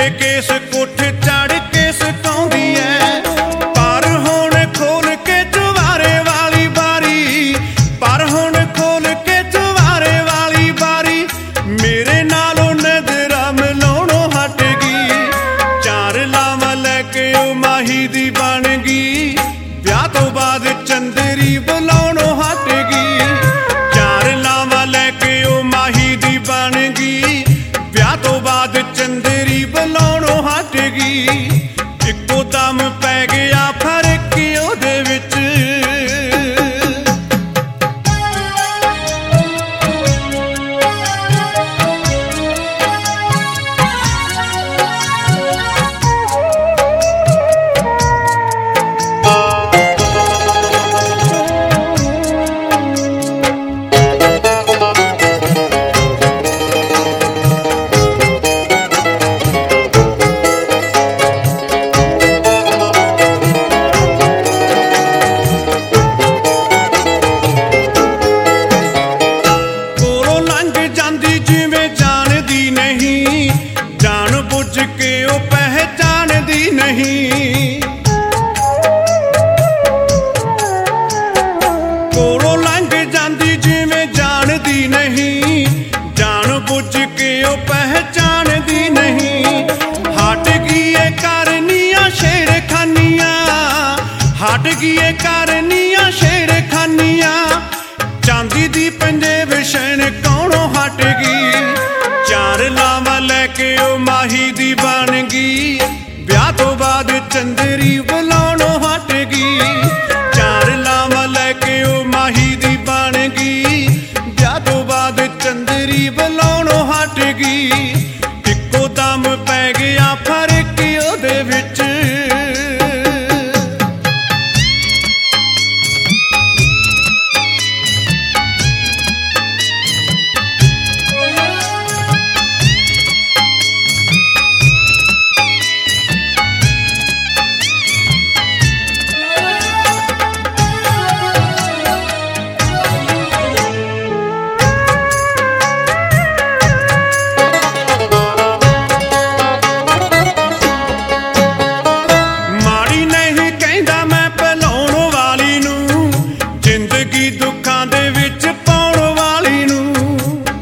ਚਿੱਟੇ ਕੇਸ ਕੁੱਠ ਚੜ ਕੇ ਸਕਾਉਂਦੀ ਐ। ਪਰ ਹੁਣ ਖੋਲ ਕੇ ਚੁਬਾਰੇ ਵਾਲੀ ਬਾਰੀ, ਪਰ ਹੁਣ ਖੋਲ ਕੇ ਚੁਬਾਰੇ ਵਾਲੀ ਬਾਰੀ, ਮੇਰੇ ਨਾਲੋਂ ਨਜ਼ਰਾਂ ਮਿਲਾਉਣੋਂ ਹਟ ਗਈ। ਚਾਰ ਲਾਵਾਂ ਲੈ ਕੇ ਉਹ ਮਾਹੀ ਦੀ ਬਣ ਗਈ, ਵਿਆਹ ਤੋਂ ਬਾਅਦ ਚੰਦਰੀ ਬੁਲਾਉਣੋਂ ਹਟ ਗਈ। ਚਾਰ ਲਾਵਾਂ ਲੈ ਕੇ ਉਹ ਮਾਹੀ ਦੀ ਬਣ ਗਈ, ਵਿਆਹ ਤੋਂ ਬਾਅਦ ਚੰਦਰੀ ਬੁਲਾਉਣੋਂ ਹਟ ਗਈ। ਇੱਕੋ ਦਮ ਪੈ ਗਿਆ ਫਰਕ ਉਹਦੇ ਵਿੱਚ। ਜਾਣ ਬੁੱਝ ਕੇ ਉਹ ਪਹਿਚਾਣਦੀ ਨਹੀਂ, ਕੋਲੋਂ ਲੰਘ ਜਾਂਦੀ ਜਿਵੇਂ ਜਾਣਦੀ ਨਹੀਂ। ਜਾਣ ਬੁੱਝ ਕੇ ਉਹ ਪਹਿਚਾਣਦੀ ਨਹੀਂ। ਹਟ ਗਈਏ ਕਰਨੀਆਂ ਛੇੜਖਾਨੀਆਂ, ਹਟ ਗਈਏ ਕਰਨੀਆਂ ਛੇੜਖਾਨੀਆਂ, ਚਾਂਦੀ ਦੀ ਪੰਜੇਬ ਛਣਕਾਉਣੋਂ ਹਟ ਗਈ। ਚਾਰ ਲਾਵਾਂ ਲੈ ਕੇ ਉਹ ਮਾਹੀ ਦੀ ਬਣ ਗਈ, ਵਿਆਹ ਤੋਂ ਬਾਅਦ ਚੰਦਰੀ ਬੁਲਾਉਣੋਂ ਹਟ ਗਈ। ਚਾਰ ਲਾਵਾਂ ਲੈ ਕੇ ਉਹ ਮਾਹੀ ਦੀ ਬਣ ਗਈ, ਵਿਆਹ ਤੋਂ ਬਾਅਦ ਚੰਦਰੀ ਬੁਲਾਉਣੋਂ ਹਟ ਗਈ। ਇੱਕੋ ਦਮ ਪੈ ਗਿਆ ਫਰਕ ਉਹਦੇ ਵਿੱਚ। ਦੁੱਖਾਂ ਦੇ ਵਿੱਚ ਪਾਉਣ ਵਾਲੀ ਨੂੰ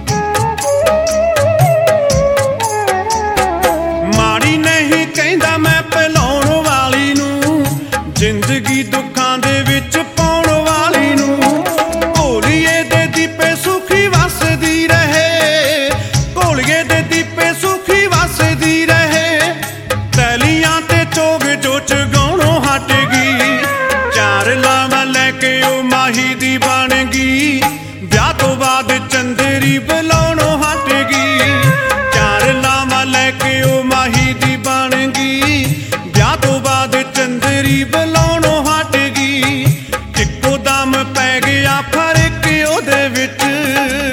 ਮਾੜੀ ਨਹੀਂ ਕਹਿੰਦਾ ਮੈਂ, ਭੁਲਾਉਣ ਵਾਲੀ ਨੂੰ, ਜ਼ਿੰਦਗੀ ਦੁੱਖਾਂ ਦੇ ਵਿੱਚ ਪਾਉਣ ਵਾਲੀ ਨੂੰ। ਘੋਲੀਏ ਦੇ ਦੀਪੇ ਸੁਖੀ ਵਸਦੀ ਰਹੇ, ਘੋਲੀਏ ਦੇ ਦੀਪੇ ਸੁਖੀ ਵਸਦੀ ਰਹੇ, ਤੈਲੀਆਂ ਤੇ ਚੋਗ ਜੋ ਚਗਾਉਣੋਂ ਹਟ ਗਈ। ਚਾਰ ਲਾਵਾਂ ਲੈ ਕੇ ਉਹ ਮਾਹੀ ਦੀ ਬਣ ਗਈ, ਵਿਆਹ ਤੋਂ ਬਾਅਦ ਚੰਦਰੀ ਬੁਲਾਉਣੋਂ ਹਟ ਗਈ। ਚਾਰ ਲਾਵਾਂ ਲੈ ਕੇ ਉਹ ਮਾਹੀ ਦੀ ਬਣ ਗਈ, ਵਿਆਹ ਤੋਂ ਬਾਅਦ ਚੰਦਰੀ ਬੁਲਾਉਣੋਂ ਹਟ ਗਈ। ਇੱਕੋ ਦਮ ਪੈ ਗਿਆ ਫਰਕ ਉਹਦੇ ਵਿੱਚ।